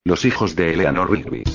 Los hijos de Eleanor Rigby.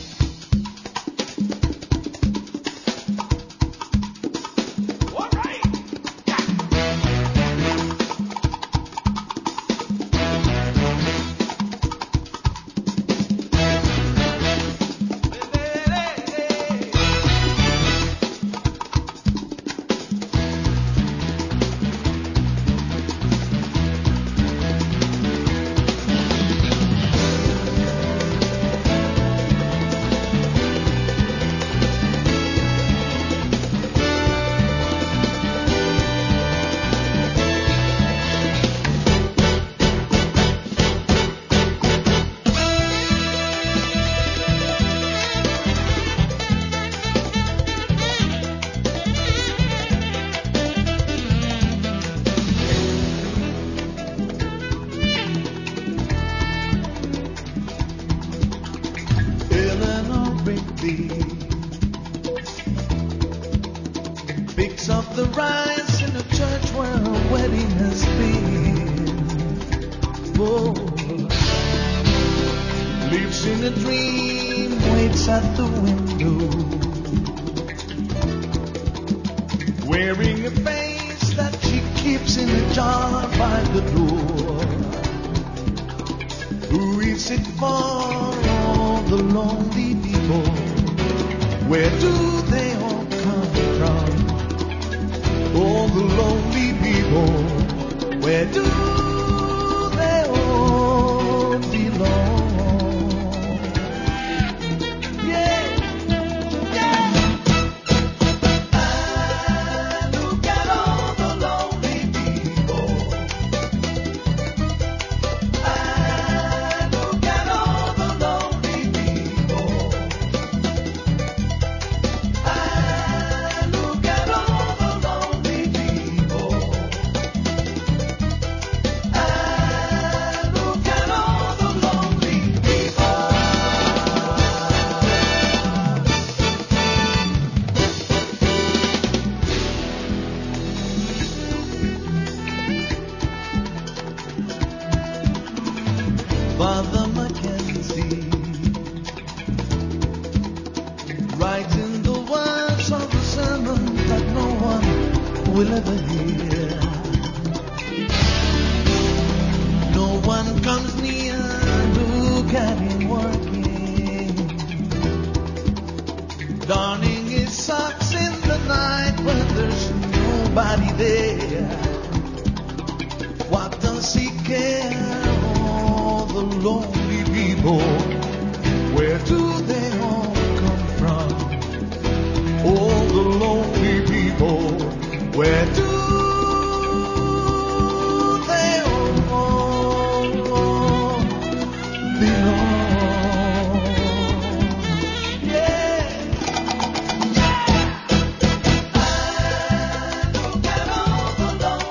Picks up the rice in a church where a wedding has been. Oh, lives in a dream, waits at the window, wearing a face that she keeps in a jar by the door. Who is it for all the lonely people? Where do they all come from? All the lonely people, where do they all belong? Yeah, yeah. I look at all the lonely people. I look at all the lonely people. I look at all the lonely people. I look at all the lonely people. Father Mackenzie, writing the words of a sermon that no one will ever hear. No one comes near, look at him working, darning his socks in the night when there's nobody there. What does he care? All the lonely people, where do they all come from? All the lonely people, where do they all belong? Yeah. I look at all the lonely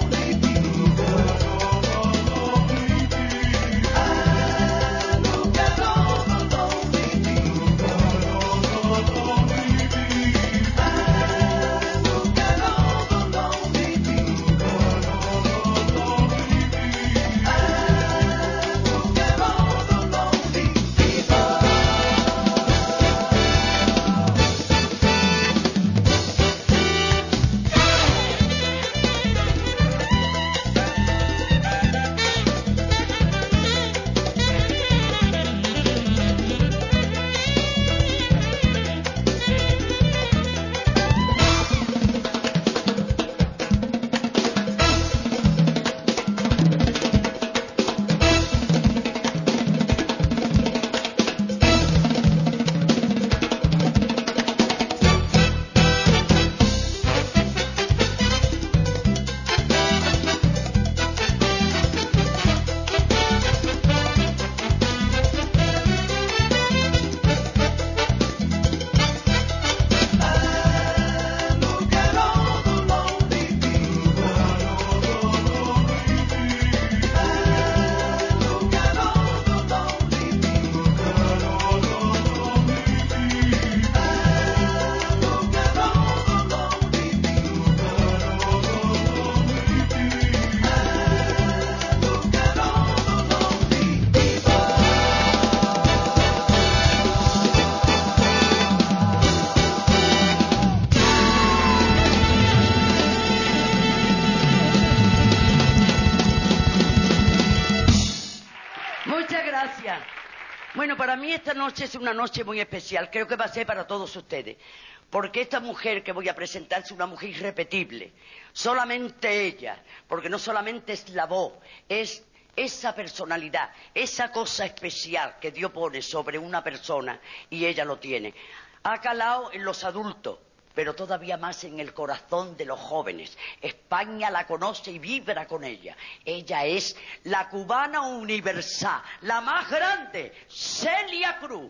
Bueno, para mí esta noche es una noche muy especial, creo que va a ser para todos ustedes, porque esta mujer que voy a presentar es una mujer irrepetible, solamente ella, porque no solamente es la voz, es esa personalidad, esa cosa especial que Dios pone sobre una persona y ella lo tiene. Ha calado en los adultos, pero todavía más en el corazón de los jóvenes. España la conoce y vibra con ella. Ella es la cubana universal, la más grande, Celia Cruz.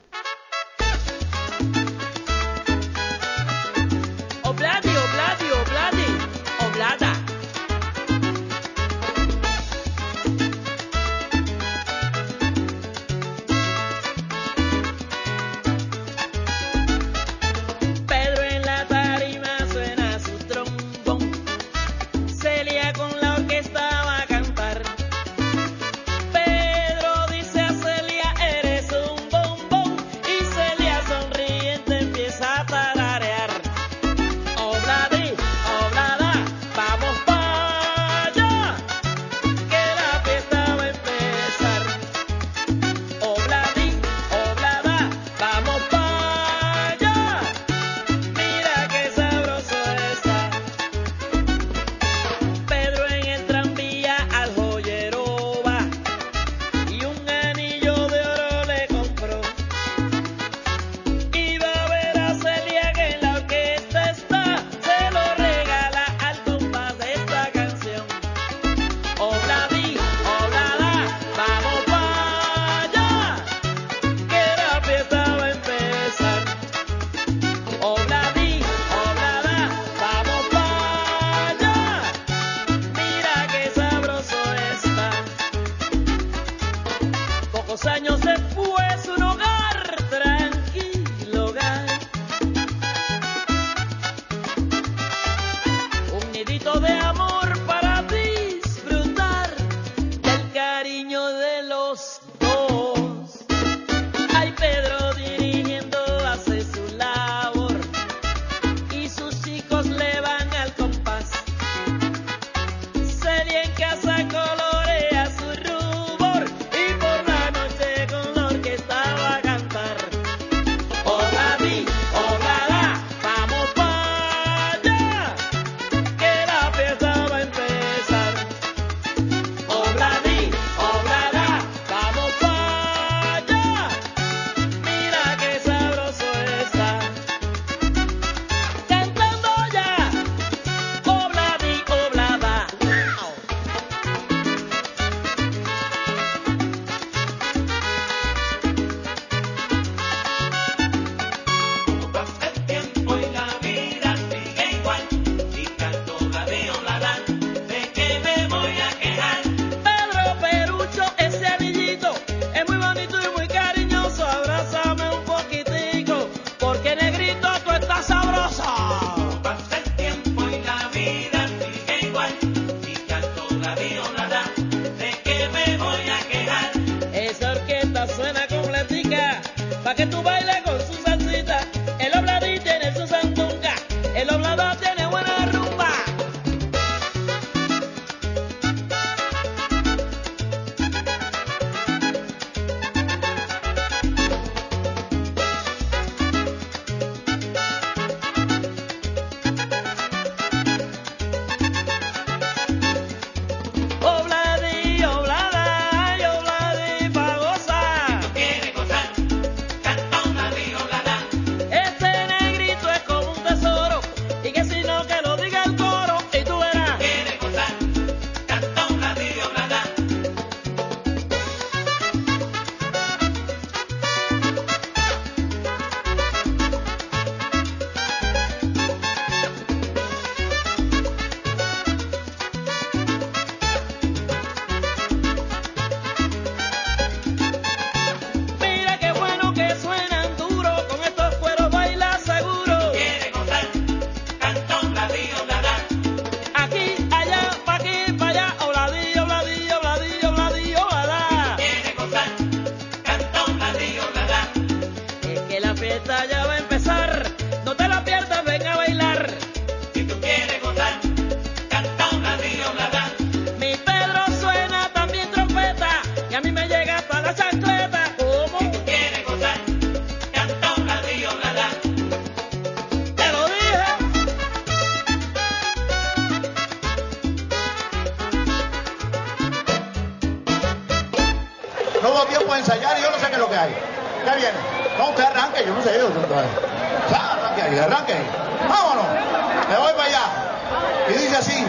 Obladi, obladi, obladi, oblada. Pedro en la tarima suena su trombón. Celia con la orquesta va a cantar. Pedro dice a Celia, eres un bombón. Y Celia sonriente empieza a tararear. Obladi, oblada, vamos pa' allá, que la fiesta va a empezar. Obladi, oblada, vamos pa' allá, mira qué sabroso está. Pedro en el tranvía al joyero va y un anillo de oro le compró. Y va a ver a Celia que en la orquesta está, se lo regala al compás de esta canción. Obladi, oblada, vamos pa' allá, que la fiesta va a empezar. Obladi, oblada, vamos pa' allá, mira qué sabroso está. Pocos años después un hogar tranquilo hogar. Un nidito de amor para disfrutar del cariño de los dos. Ay, Pedro dirigiendo hace su labor y sus chicos le van al compás. Celia en casa colorea su rubor y por la noche con la orquesta va a cantar. Obladi, oblada, vamos pa' allá, que la fiesta va a empezar. Obladi, oblada, vamos pa' allá, mira qué sabroso está. Cantando ya, obladi, oblada. Pasa el tiempo y la vida sigue igual y canto la violada, ¿de qué me voy a quejar? Pedro Perucho, ese anillito es muy bonito y muy cariñoso. Abrázame un poquitico, porque negrito tú estás sabroso. Pasa el tiempo y la vida sigue igual y canto la violada, ¿de qué me voy a quejar? Esa orquesta suena completica, pa' que tú bailes con su salsita. El obladí tiene su sandunga, el oblada tiene buena rumba. Obladi, oblada, y obladi pa' gozar. Quiere gozar, canta una ¿qué viene? No, usted arranque, yo no sé. Arranque ahí, arranque ahí. Vámonos. Me voy para allá. Y dice así.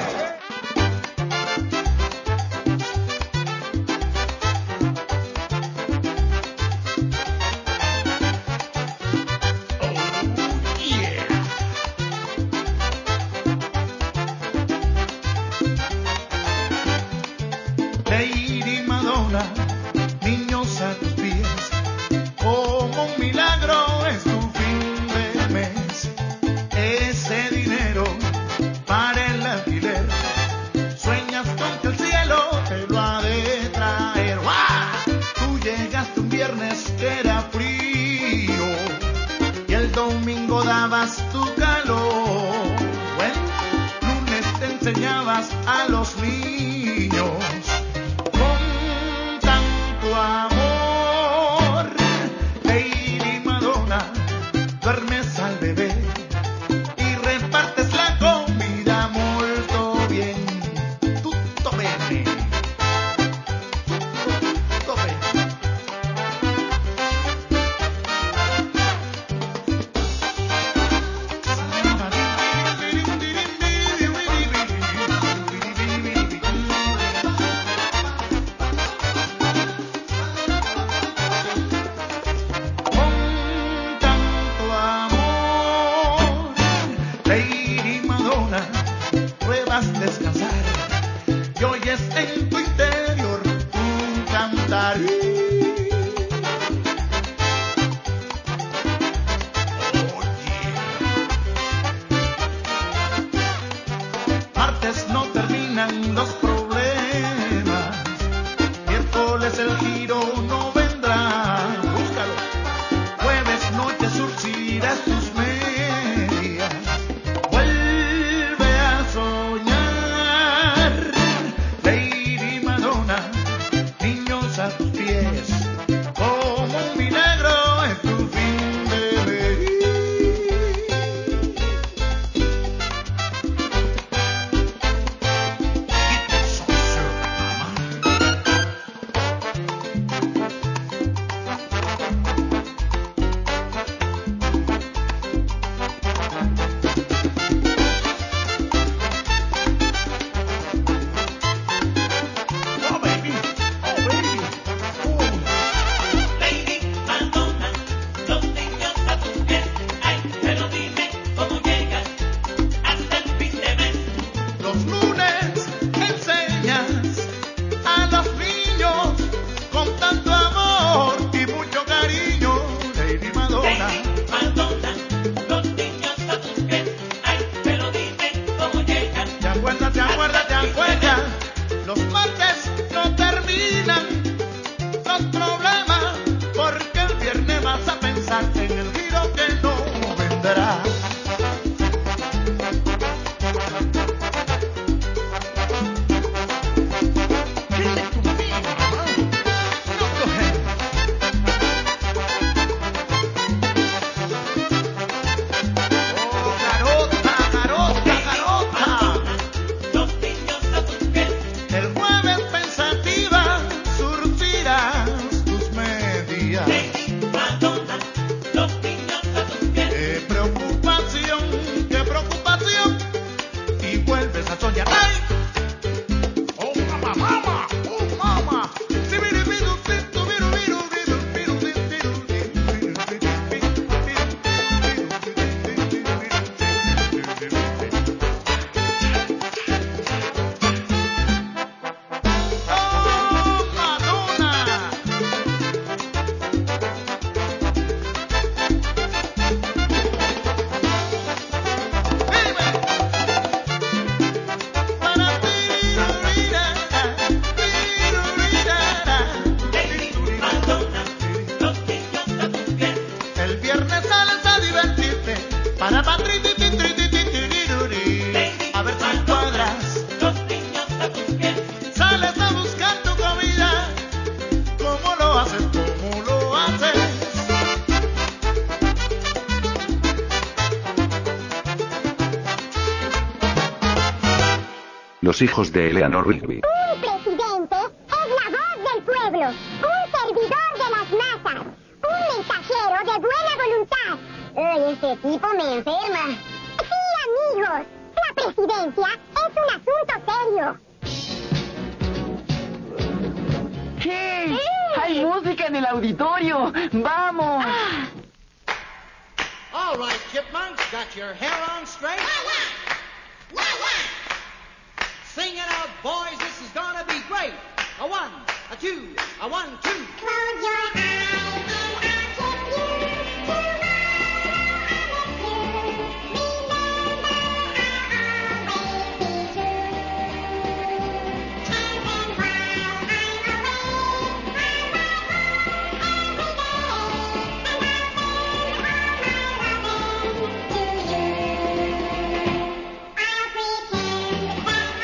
Lady Madonna, niños a tus pies, como un milagro es tu fin de mes. Ese dinero para el alquiler, sueñas con que el cielo te lo ha de traer. ¡Guau! Tú llegaste un viernes que era frío y el domingo dabas tu calor. Bueno, lunes te enseñabas a los niños con tanto amor. Lady Madonna, duermes al bebé y repartes la comida molto bien. Tutto bene. Tutto bene. Con tanto amor, Lady Madonna, pruebas descansar y oyes en tu interior un cantar. Martes no terminan los problemas, miércoles el giro no vendrá. Búscalo. Jueves noche surcirás tus medias, vuelve a soñar. Lady Madonna, niños a tus pies, como un milagro es tu fin de mes. Oh baby, oh baby, oh. Lady Madonna, los niños a tus pies. Ay, pero dime cómo llegas hasta el fin de mes. Los lunes enseñas a los niños con tanto amor y mucho cariño. Lady Madonna, Lady Madonna, los niños a tus pies. Ay, pero dime cómo llegas. te acuerdas, te acuerdas, te acuerdas. Los martes no terminan los problemas, porque el viernes vas a pensar en el giro que no vendrá. Dile tu vida, mamá. No cogen. Oh, garota, garota, garota. Los niños a tus pies. El jueves pensativa surcirás tus medias. Lady Madonna, los niños a tus pies. Qué preocupación, y vuelves a soñar. ¡Ay! ¡Oh, mamá, mamá! ¡Oh, mamá! ¡Oh, Madonna! Para Lady Madonna, los niños a tus pies. el viernes sales a divertirte para a ver si cuadras. Los niños a tus pies. Sales a buscar tu comida. ¿Cómo lo haces? ¿Cómo lo haces? Los hijos de Eleanor Rigby. Un presidente es la voz del pueblo, un servidor de las masas, un mensaje de buena voluntad. Ay, este tipo me enferma. Sí, amigos, la presidencia es un asunto serio. ¿Qué? Hay música en el auditorio. ¡Vamos! All right, chipmunks, got your hair on straight? Sing it out, boys, this is gonna be great. A 1, a 2, a 1, 2. Close your eyes and I'll kiss you. Tomorrow I miss you. Remember, I'll always be true. And then while I'm away, I will call every day. And I'll send all my loving to you. I'll pretend that I'm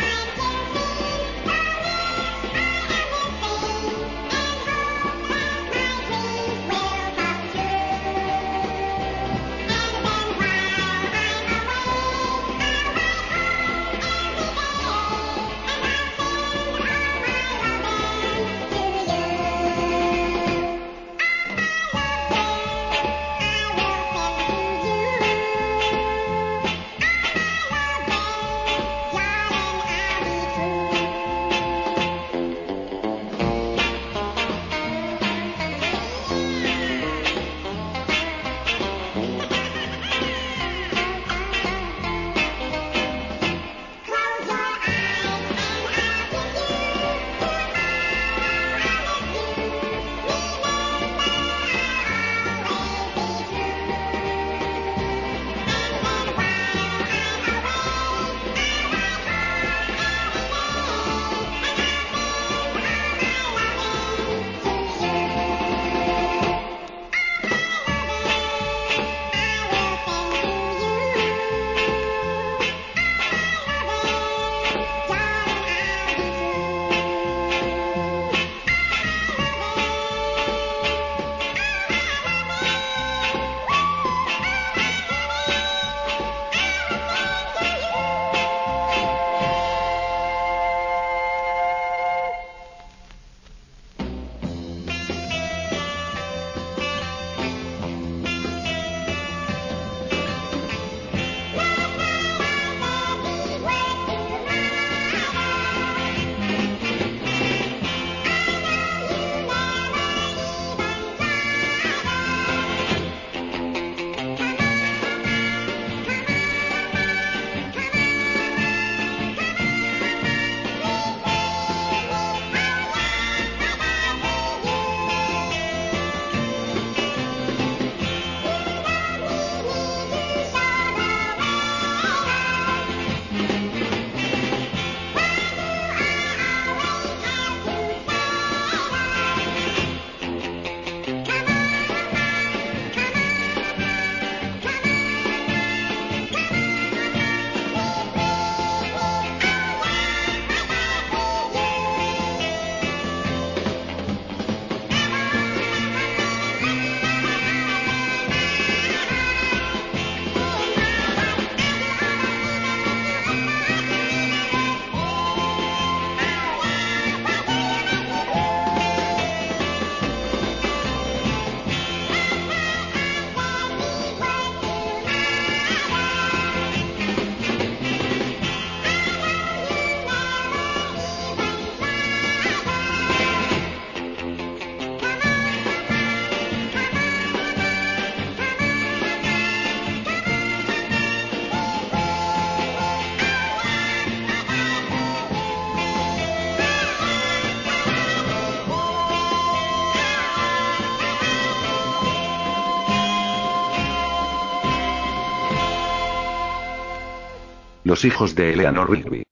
Los hijos de Eleanor Rigby.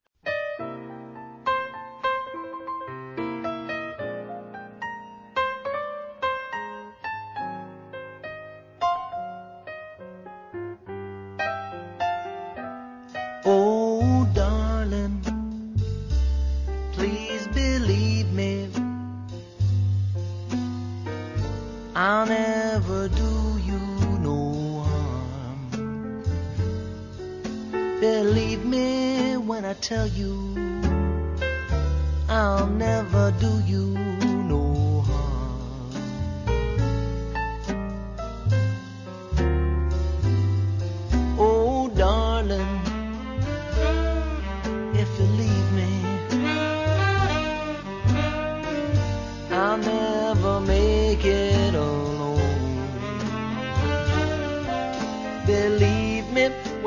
Oh, darling, please believe me. I'll never do you no harm. Believe me when I tell you I'll never do you no harm.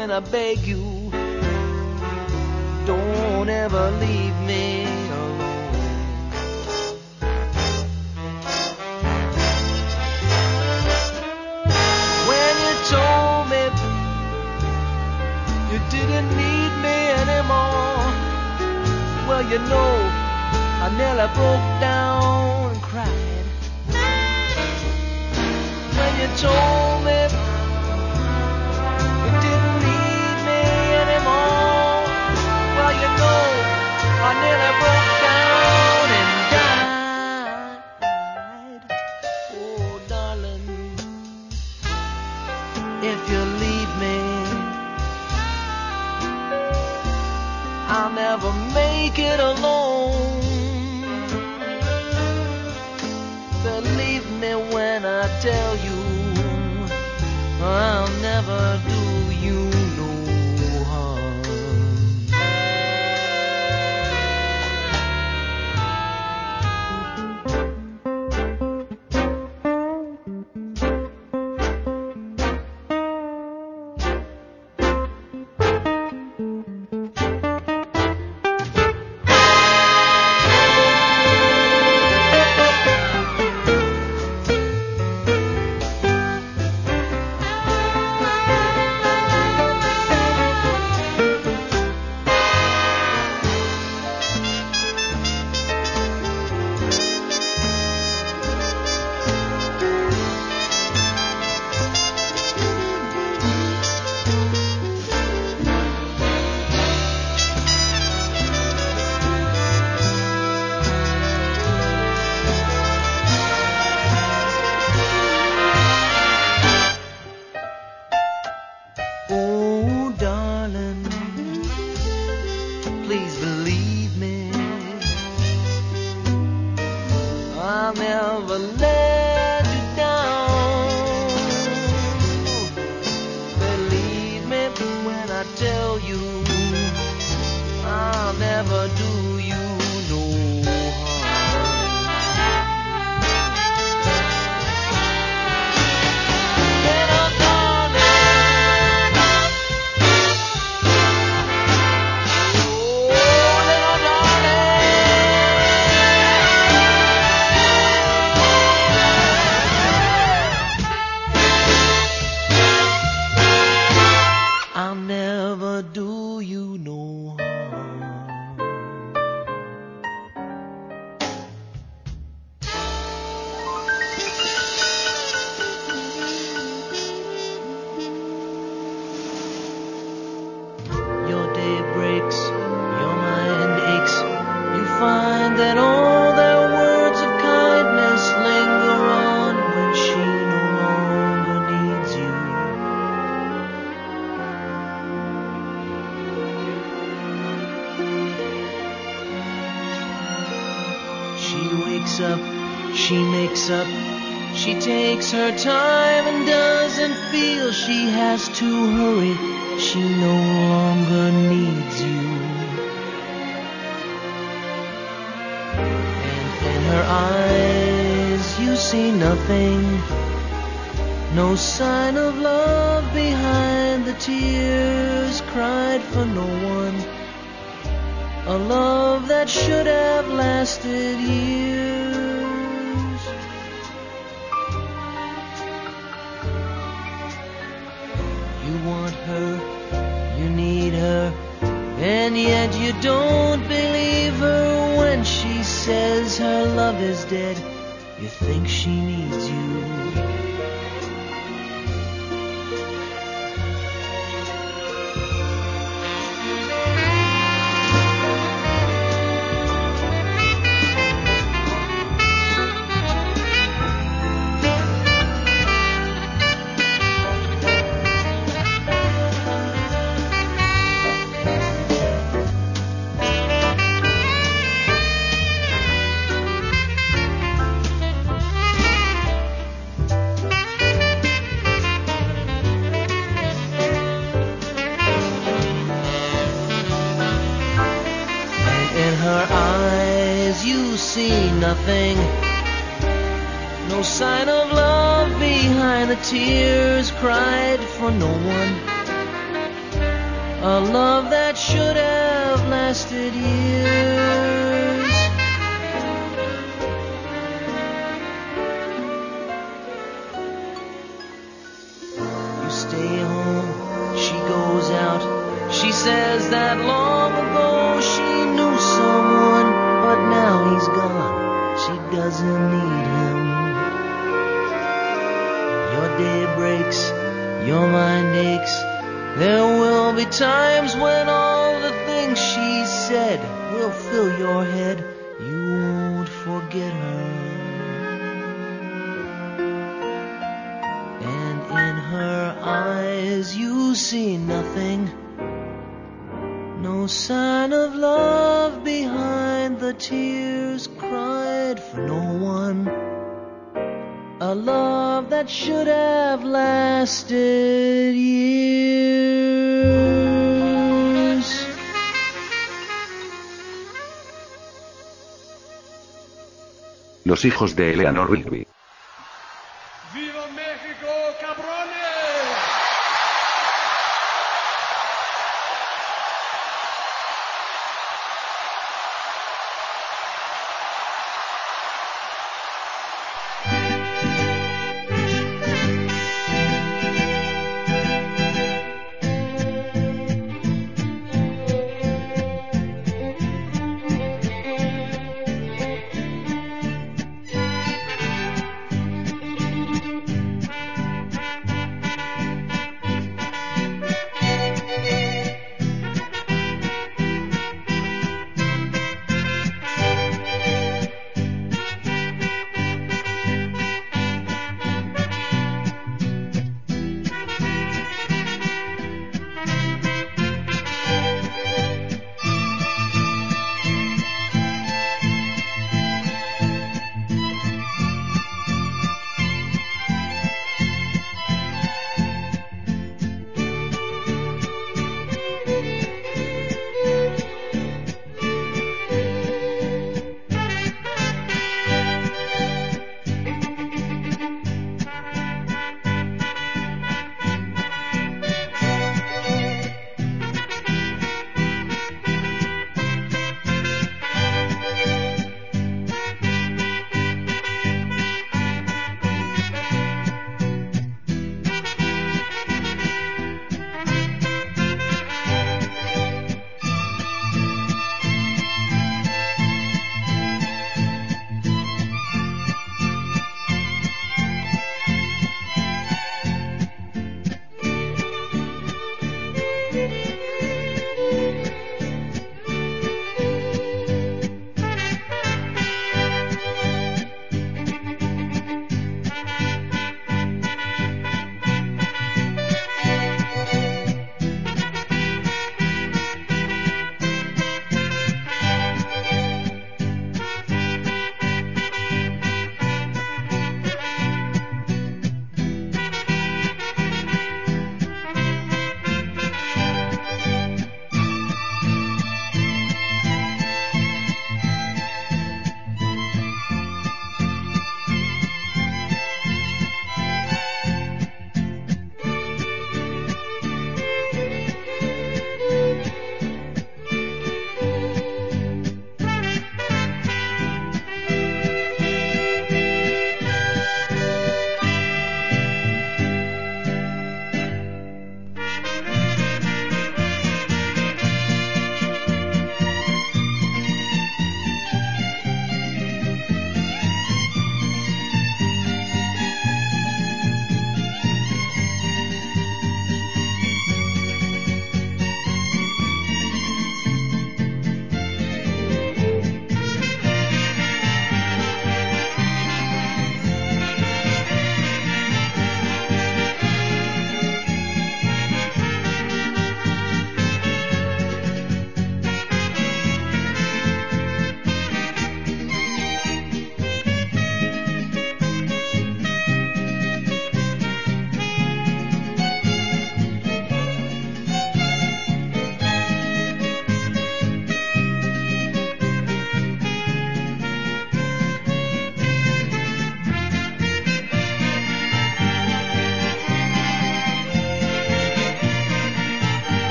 when I beg you, don't ever leave me alone. When you told me you didn't need me anymore, well, you know, I nearly broke down and cried. When you told me you didn't need me anymore, well, you know, I nearly broke down and died. Oh, darling, if you leave me, I'll never make it alone. Believe me when I tell you, I'll never do you no harm. Oh, darling, please believe me, I'll never let you down. Believe me when I tell you, I'll never do you no harm. Little darling, oh, little darling, I'll never do you no harm. Your day breaks, your mind aches. You find that all their words of kindness linger on when she no longer needs you. She wakes up, she makes up, she takes her time and doesn't feel she has to hurry. She no longer needs you. And in her eyes you see nothing, no sign of love behind the tears cried for no one. A love that should have lasted years. You want her, you need her, and yet you don't believe her when she says her love is dead. You think she needs you. See nothing, no sign of love behind the tears cried for no one. a love that should have lasted years. You stay home, she goes out. She says that long ago she knew someone, but now he's gone. She doesn't need him. Your day breaks, your mind aches. There will be times when all the things she said will fill your head. You won't forget her. And in her eyes you see nothing. No sign of love behind the tears cried for no one. A love that should have lasted years. Los hijos de Eleanor Rigby. ¡Viva México, cabrones!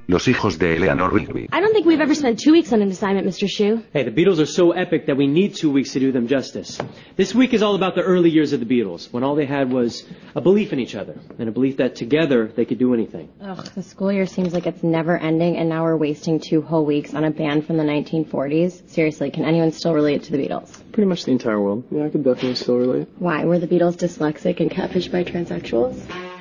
Los hijos de Eleanor Rigby. I don't think we've ever spent 2 weeks on an assignment, Mr. Shue. Hey, the Beatles are so epic that we need 2 weeks to do them justice. This week is all about the early years of the Beatles, when all they had was a belief in each other, and a belief that together they could do anything. Ugh, the school year seems like it's never ending, and now we're wasting 2 whole weeks on a band from the 1940s. Seriously, can anyone still relate to the Beatles? Pretty much the entire world. Yeah, I could definitely still relate. Why? Were the Beatles dyslexic and catfished by transsexuals?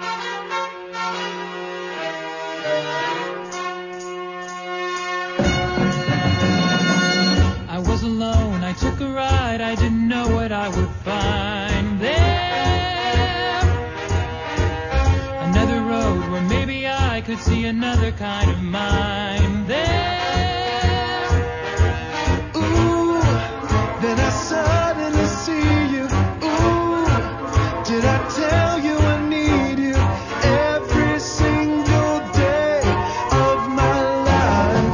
I took a ride, I didn't know what I would find there. Another road where maybe I could see another kind of mind there. Ooh, then I suddenly see you. Ooh, did I tell you I need you every single day of my life?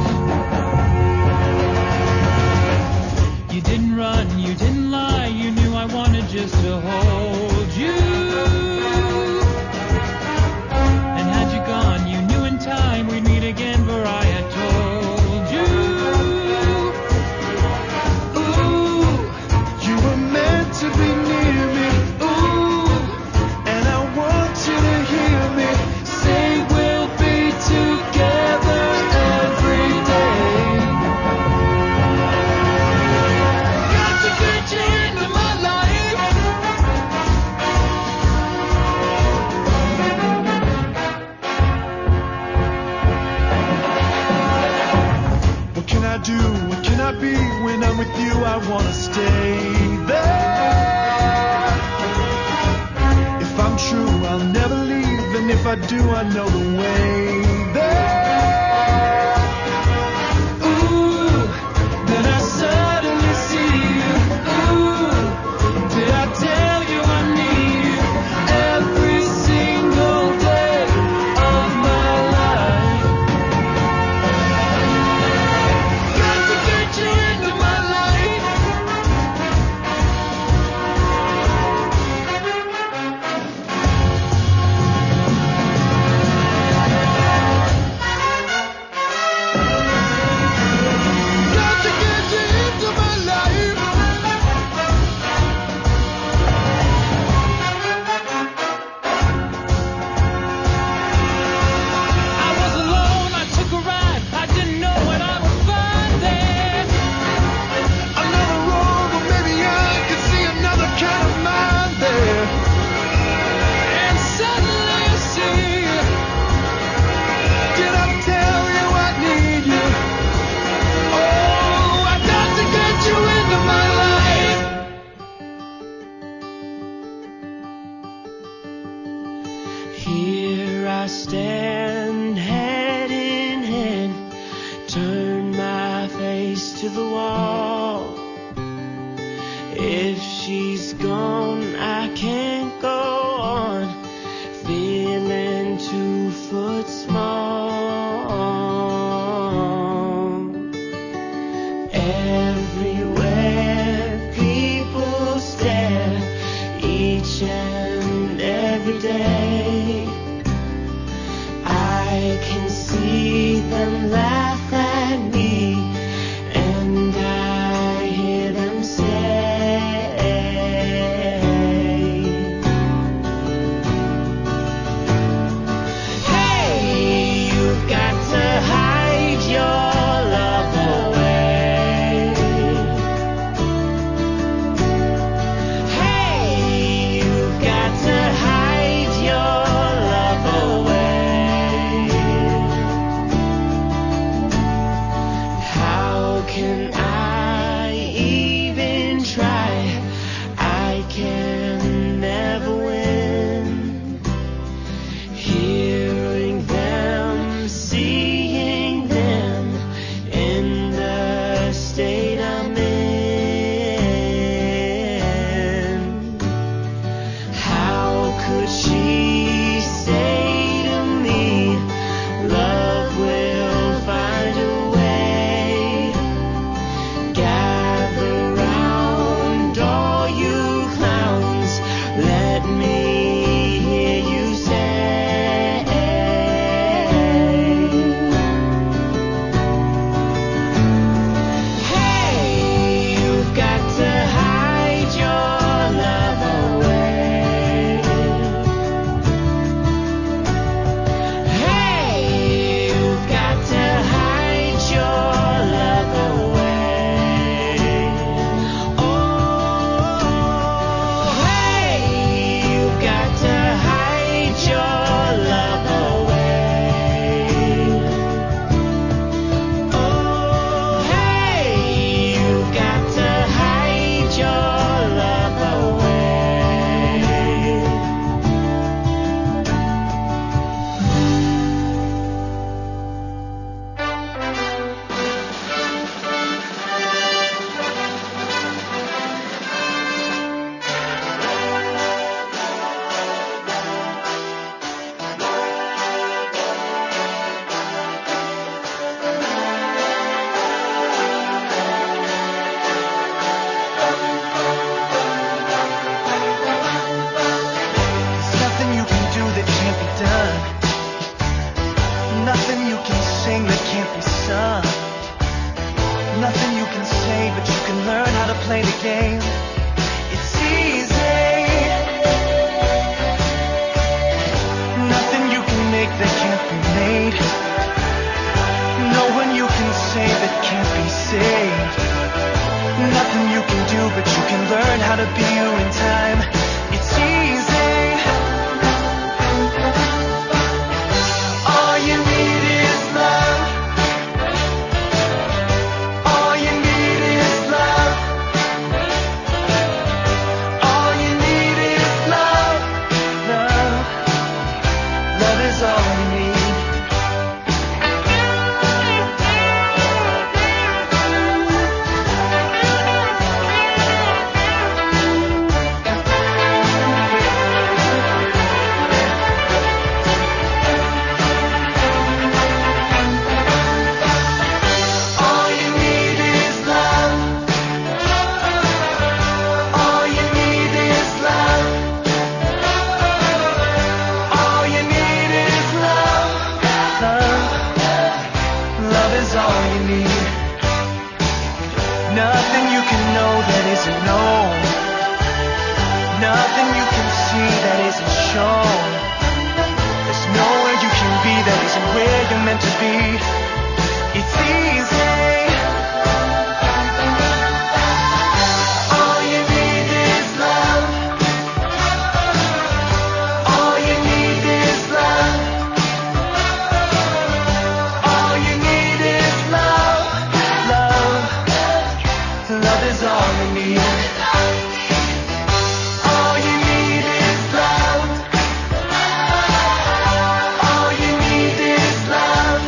You didn't run, you didn't lie, you knew I wanted just to hold you. And had you gone, you knew in time we'd meet again, for I had told you. Ooh, you were meant to be near me. Ooh, and I want you to hear me say we'll be together every day. Got to get you into my life. What can I do? What can I be? When I'm with you, I wanna stay there. If I'm true, I'll never leave, and if I do, I know the way there. Ooh, then I suddenly see you. Ooh, did I tell you I need you every single day of my life? Got to get you into my life. Got to get you into my life. I was alone, I took a ride, I didn't know what I would find there. Another road, but maybe I could see another kind of mind there. And suddenly I see you. Did I tell you I need you? Oh, I got to get you into my life. Here I stand, head in hand, turn my face to the wall. If she's gone, I can't go on, feeling 2 foot small. Everywhere people stare, each and every day. I can see them laugh at me, and I hear them say, hey, you've got to hide your love away. Hey, you've got to hide your love away. can't be sung. Nothing you can say, but you can learn how to play the game. It's easy. Nothing you can make that can't be made. No one you can say that can't be saved. Nothing you can do, but you can learn how to be you in time. It's easy. All you need is love. All you need is love. All you need is love. Love. Love is all you need. All you need is love. All you need is love. All you need is love. Love. Love is all you need. Nothing you can know that isn't known. Nothing you can see that isn't shown. There's nowhere you can be that isn't where you're meant to be. It's easy. All you need is love. All you need is love. All you need is love. Love. Love is all you need. All you need is love. All you need is love.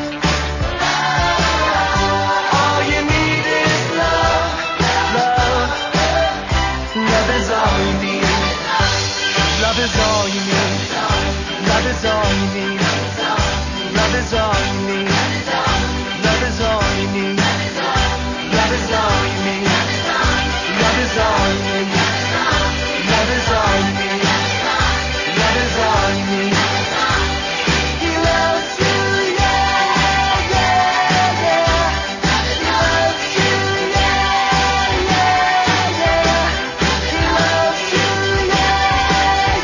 All you need is love. Love. Love is all you need. Love is all you need. Love is all you need. Love is all you need. Love is all you need. Love is all you need. Love is all you need. Love is all you need. Love is all you need. He loves you, yeah, yeah, yeah. He loves you, yeah, yeah, yeah. He loves you, yeah,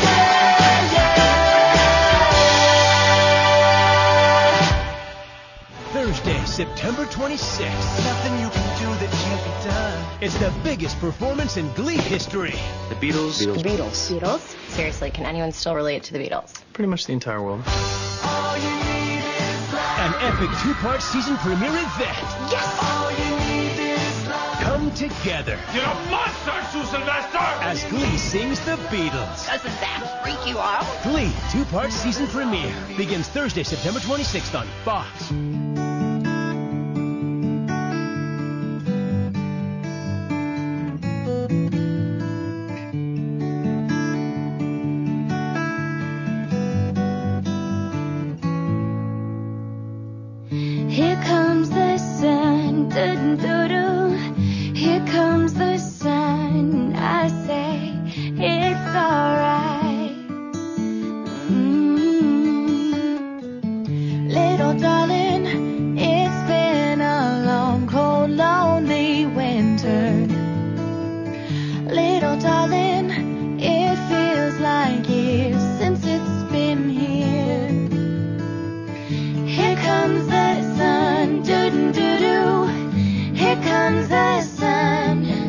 yeah, yeah. Thursday, September 26th. Nothing you can do that can't be done. It's the biggest performance in Glee history. The Beatles. The Beatles. Beatles? Seriously, can anyone still relate to the Beatles? Pretty much the entire world. All you need is love. An epic two-part season premiere event. All you need is love. Come together You're a monster, Sue Sylvester! as Glee sings the Beatles. Doesn't that freak you out? Glee two-part season premiere begins Thursday, September 26th on Fox. Here comes the sun, doo-doo-doo-doo. Here comes the sun. I say it's alright. Little darling, it's been a long, cold, lonely winter. Little darling, it feels like years since it's been here. Here comes the sun, doo-doo-doo-doo. Here comes the sun.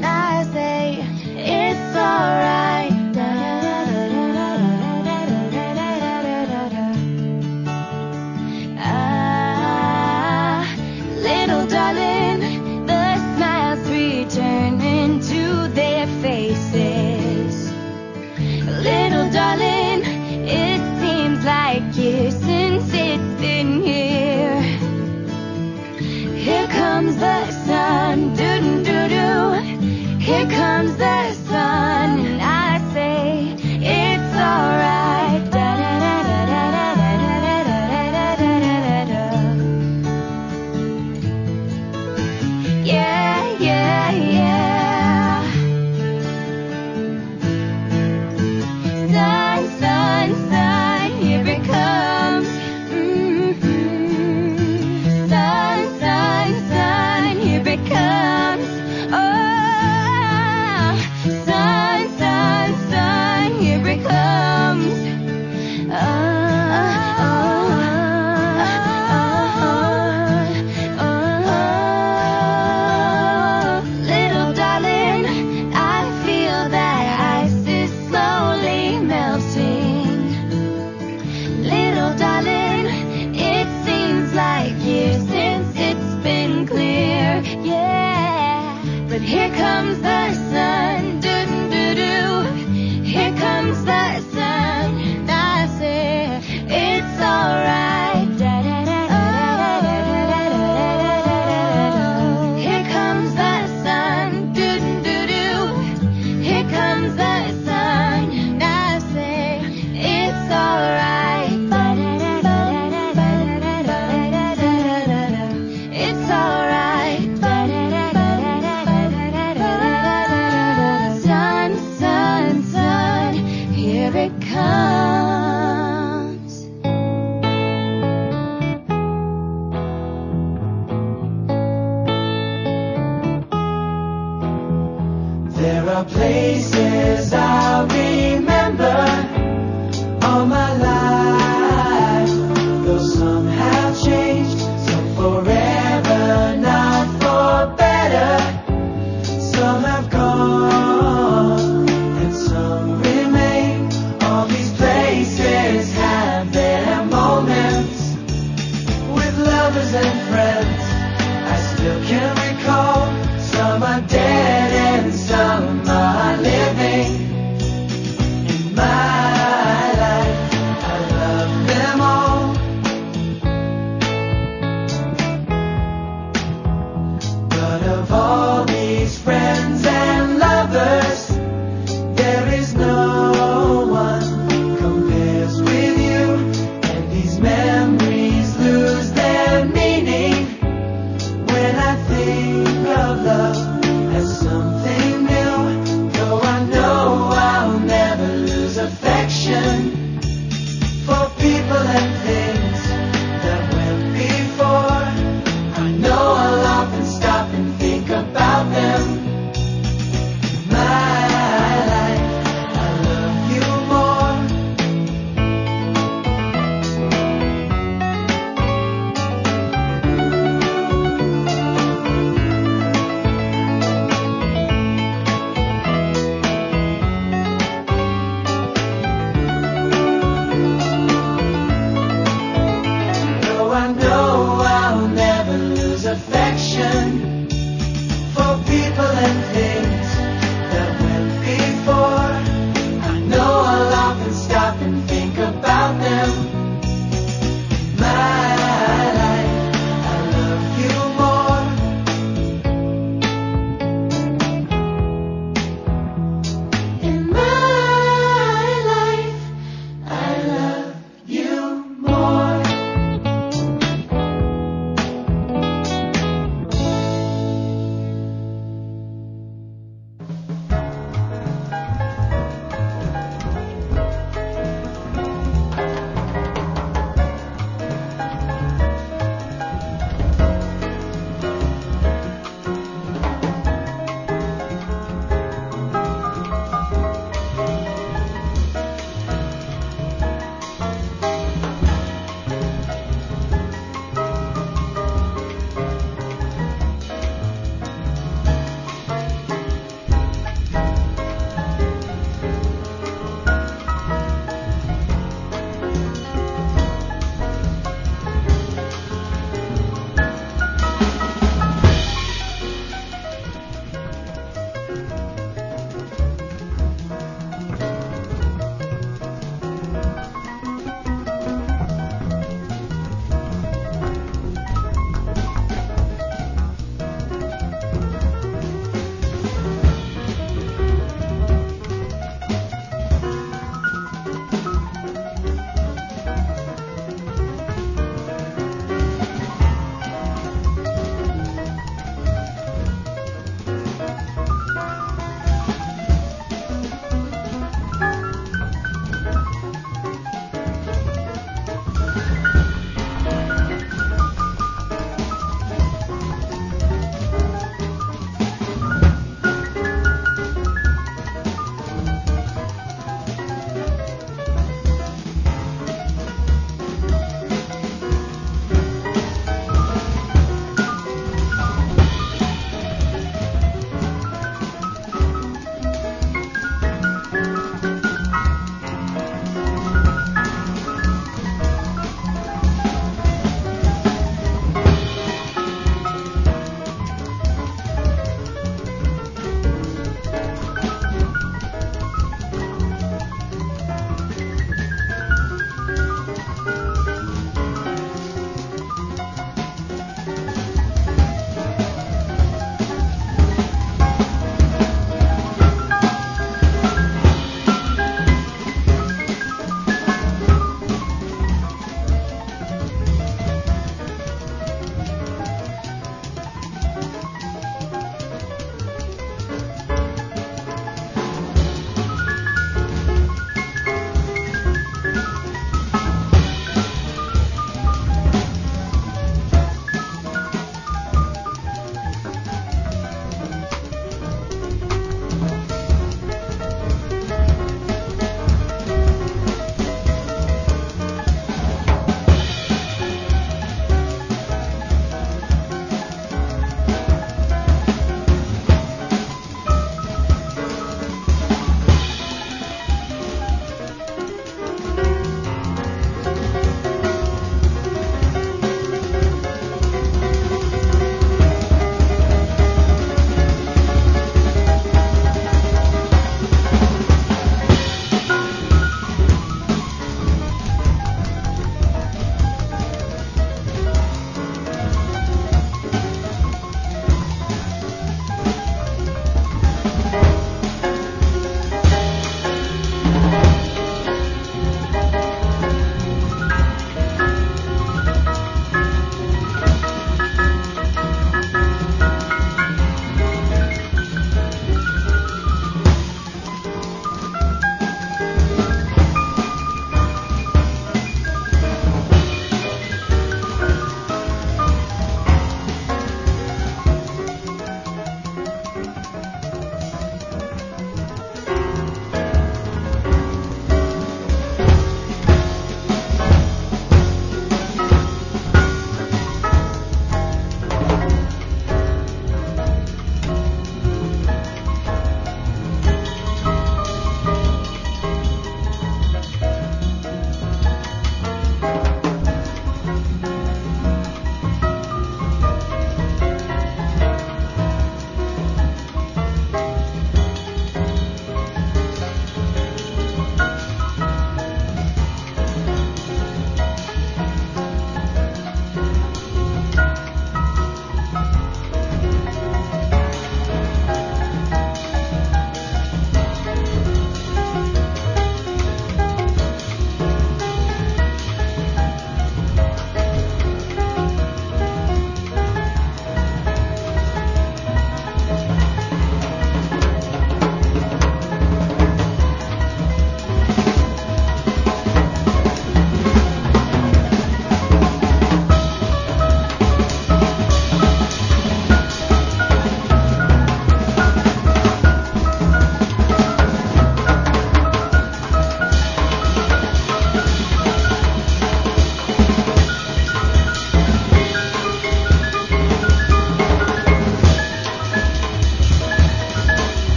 lovers and friends. I still can't